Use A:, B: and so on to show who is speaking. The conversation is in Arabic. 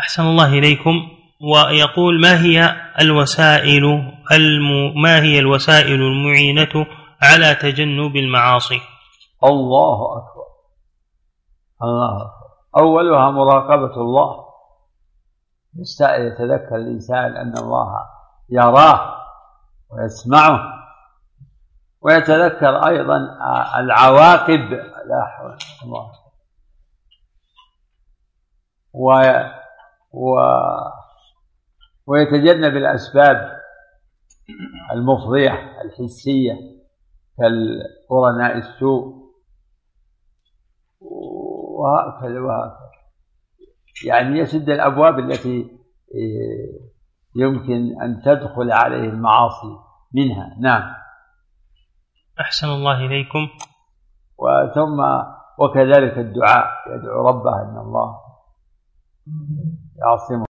A: أحسن الله إليكم. ويقول ما هي الوسائل المعينة على تجنب المعاصي؟
B: الله أكبر. أولها مراقبة الله، يتذكر الإنسان أن الله يراه ويسمعه، ويتذكر أيضا العواقب. لا حول الله. ويتجنب الأسباب المفضية الحسية كالقرناء السوء وهكذا، يعني يسد الأبواب التي يمكن أن تدخل عليه المعاصي منها. نعم.
A: أحسن الله إليكم.
B: وكذلك الدعاء، يدعو ربه أن الله يعصمه.